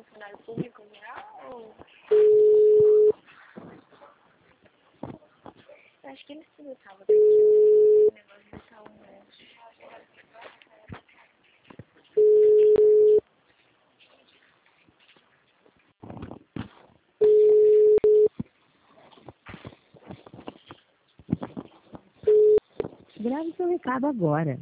funcionário público já ou... Eu acho que eles tudo estavam aqui. O negócio de saúde. Grave seu recado agora.